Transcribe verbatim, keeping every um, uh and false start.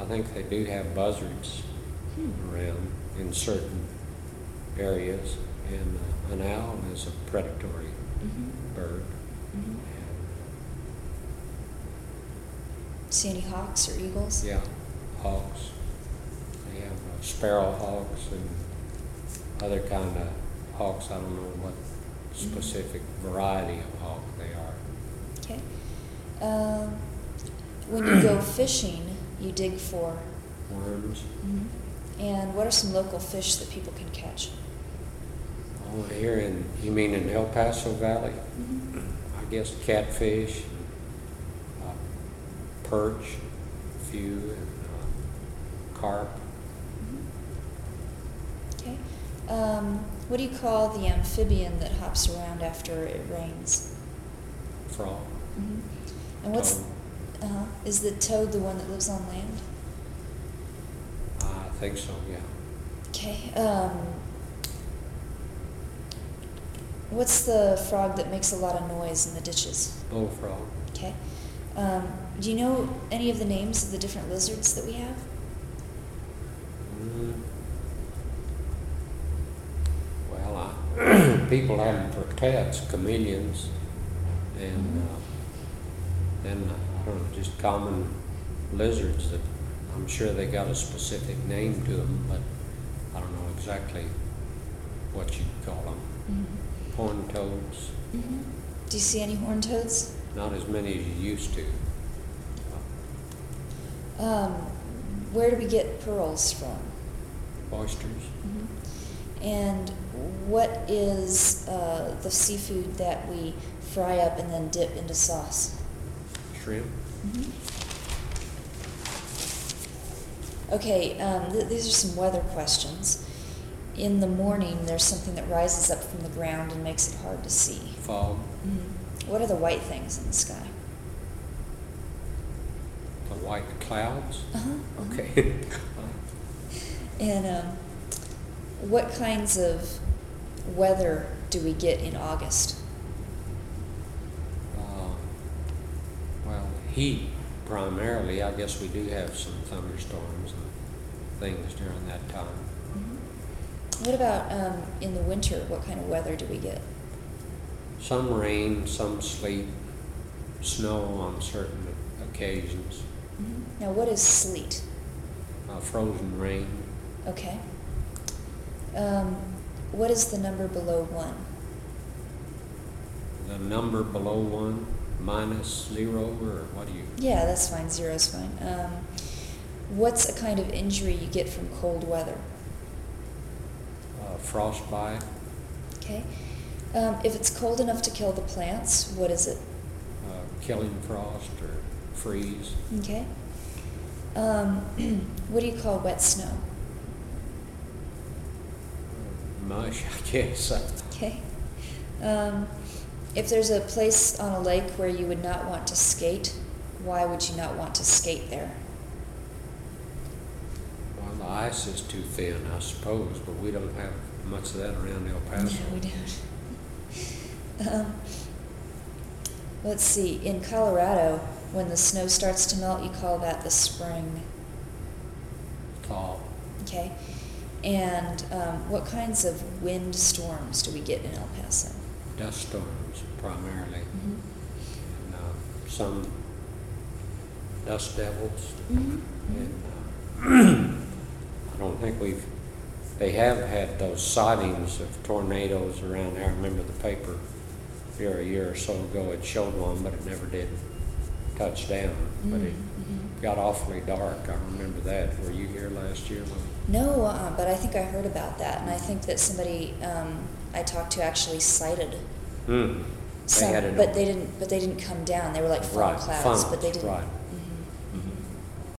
think they do have buzzards Hmm. around in certain areas, and uh, an owl is a predatory Mm-hmm. bird. Mm-hmm. See any hawks or eagles? Yeah, hawks. They have uh, sparrow hawks and other kind of hawks. I don't know what specific variety of hawk they are. Okay. Um, when you go fishing, you dig for. Worms. Mm-hmm. And what are some local fish that people can catch? Oh, here in, you mean in El Paso Valley? Mm-hmm. I guess catfish, uh, perch, a few, and uh, carp. Okay. Um, what do you call the amphibian that hops around after it rains? Frog. Mm-hmm. And what's Toad. uh-huh. Is the toad the one that lives on land? I think so, yeah. Okay. Um, what's the frog that makes a lot of noise in the ditches? Bullfrog. Okay. Um, do you know any of the names of the different lizards that we have? Mm. Well, I, people have them for pets, chameleons, and uh, then I don't know, just common lizards that I'm sure they got a specific name to them, but I don't know exactly what you'd call them. Mm-hmm. Horned toads, Mm-hmm. Do you see any horned toads? not as many as you used to. Um, where do we get pearls from? Oysters, Mm-hmm. And what is uh, the seafood that we fry up and then dip into sauce? shrimp. Mm-hmm. Okay, um, th- these are some weather questions. In the morning, there's something that rises up from the ground and makes it hard to see. Fog. Mm-hmm. What are the white things in the sky? The white clouds. Uh-huh. Okay. And um, what kinds of weather do we get in August? Uh, well, heat primarily. I guess we do have some thunderstorms and things during that time. Mm-hmm. What about um, in the winter? What kind of weather do we get? Some rain, some sleet, snow on certain occasions, Mm-hmm. Now, what is sleet? uh, frozen rain. Okay. Um, what is the number below one? The number below one, minus zero, or what do you? Yeah, that's fine. Zero's fine. Um, what's a kind of injury you get from cold weather? Uh, frostbite, Okay. Um, if it's cold enough to kill the plants, what is it? uh, killing frost, or freeze. Okay. Um, what do you call wet snow? Mush, I guess. Okay. Um, if there's a place on a lake where you would not want to skate, why would you not want to skate there? Well, the ice is too thin, I suppose, but we don't have much of that around El Paso. No, we don't. um, let's see. In Colorado, when the snow starts to melt, you call that the spring. Thaw. Okay. And um, what kinds of wind storms do we get in El Paso? Dust storms, primarily. Mm-hmm. And, uh, some dust devils. Mm-hmm. And uh, I don't think we've, they have had those sightings of tornadoes around there. I remember the paper here a year or so ago, it showed one, but it never did touch down. Mm-hmm. But it got awfully dark. I remember that. Were you here last year? Lou? No, uh, but I think I heard about that, and I think that somebody um, I talked to actually cited Mm. They some, had it but on- they didn't. But they didn't come down. They were like fog Right, clouds, funnels, but they didn't. right.